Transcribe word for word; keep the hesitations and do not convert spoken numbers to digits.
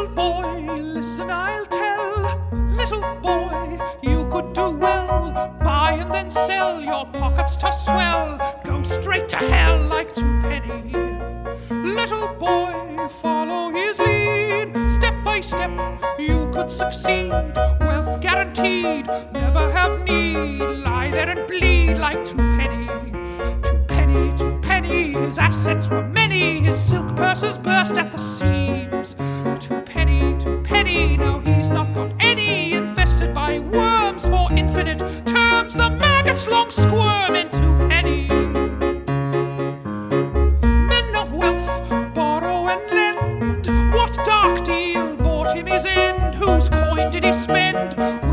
Little boy, listen, I'll tell. Little boy, you could do well. Buy and then sell, your pockets to swell. Go straight to hell like Twopenny. Little boy, follow his lead. Step by step, you could succeed. Wealth guaranteed, never have need. Lie there and bleed like Twopenny. Twopenny, Twopenny, his assets were many. His silk purses burst at the seams. Twopenny, Twopenny, now he's not got any. Infested by worms for infinite terms. The maggots long squirm in Twopenny. Men of wealth borrow and lend. What dark deal bought him his end? Whose coin did he spend?